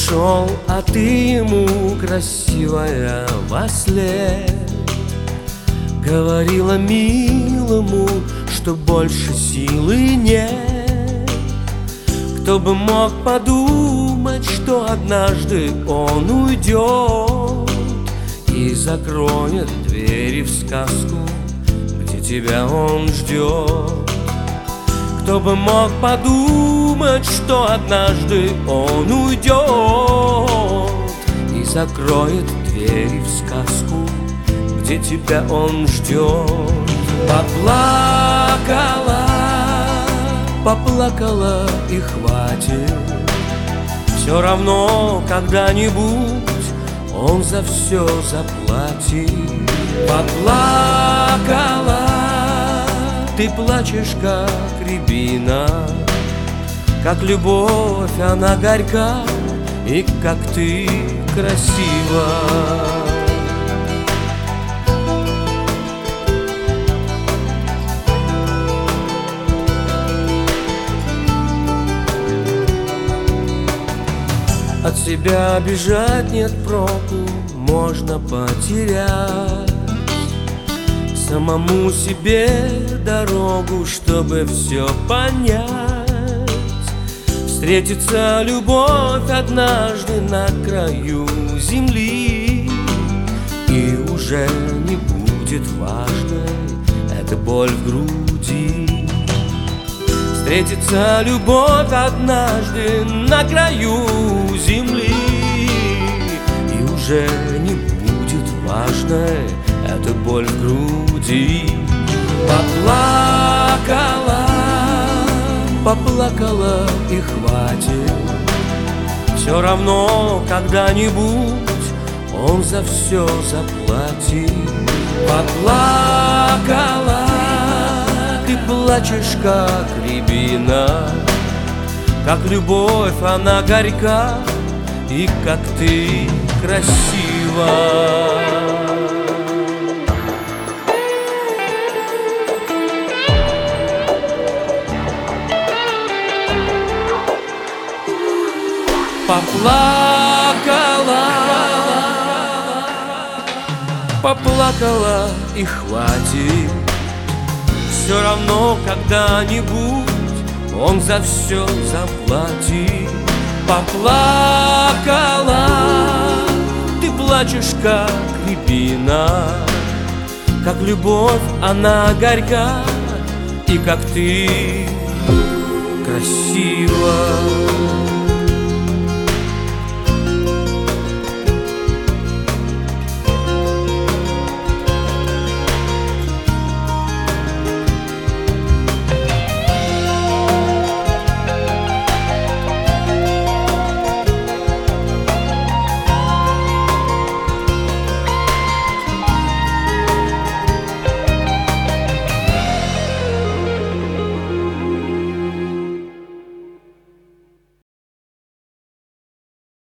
ушел, а ты ему, красивая, во след говорила милому, что больше силы нет. Кто бы мог подумать, что однажды он уйдет и закроет двери в сказку, где тебя он ждет. Кто бы мог подумать, что однажды он уйдет и закроет двери в сказку, где тебя он ждет. Поплакала, поплакала и хватит. Все равно когда-нибудь он за все заплатит. Поплакала, ты плачешь, как рябина, как любовь она горька, и как ты красива. От себя бежать нет проку, можно потерять самому себе дорогу, чтобы все понять. Встретится любовь однажды на краю земли, и уже не будет важной эта боль в груди. Встретится любовь однажды на краю земли, и уже не будет важной эта боль в груди. Поплакала, поплакала и хватит. Все равно когда-нибудь он за все заплатит. Поплакала, ты плачешь, как рябина, как любовь она горька, и как ты красива. Поплакала, поплакала и хватит. Все равно когда-нибудь он за все заплатит. Поплакала, ты плачешь, как рябина, как любовь она горька, и как ты красива.